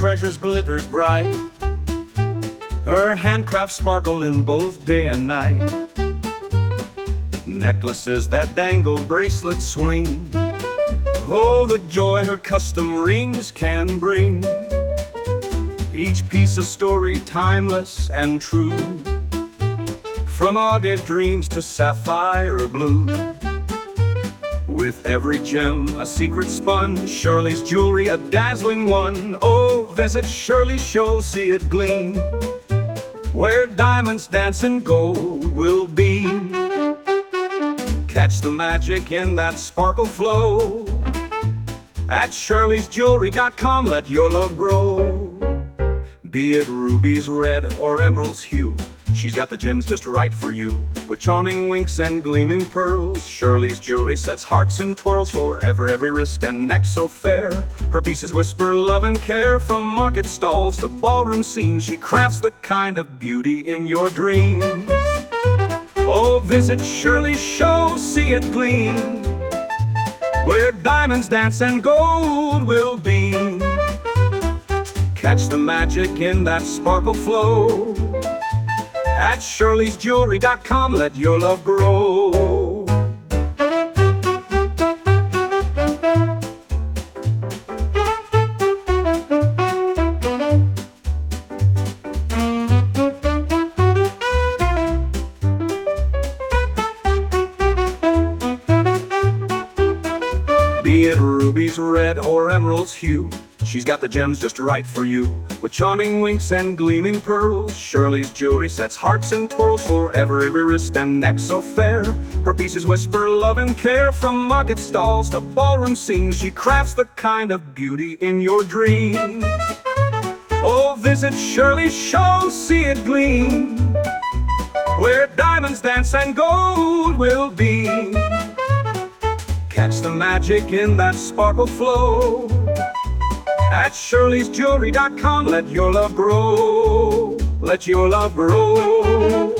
treasures glittered bright. Her handcraft sparkled in both day and night. Necklaces that dangle, bracelets swing. Oh, the joy her custom rings can bring. Each piece a story timeless and true, from agate dreams to sapphire blue. With every gem a secret spun, Shirley's jewelry a dazzling one. Oh, visit Shirley's show, see it gleam, where diamonds dance and gold will beam. Catch the magic in that sparkle flow. At shirleysjewelry.com, let your love grow. Be it rubies red or emeralds hue, she's got the gems just right for you. With charming winks and gleaming pearls, Shirley's jewelry sets hearts in twirls. Forever every wrist and neck so fair, her pieces whisper love and care. From market stalls to ballroom scenes, she crafts the kind of beauty in your dreams. Oh, visit Shirley's show, see it gleam, where diamonds dance and gold will beam. Catch the magic in that sparkle flow. At shirleysjewelry.com, let your love grow. Be it rubies red or emeralds hue, she's got the gems just right for you. With charming winks and gleaming pearls, Shirley's jewelry sets hearts in twirls. Forever every wrist and neck so fair, her pieces whisper love and care. From market stalls to ballroom scenes, she crafts the kind of beauty in your dreams. Oh, visit Shirley's show, see it gleam, where diamonds dance and gold will beam. Catch the magic in that sparkle flow. At shirleysjewelry.com, let your love grow. Let your love grow.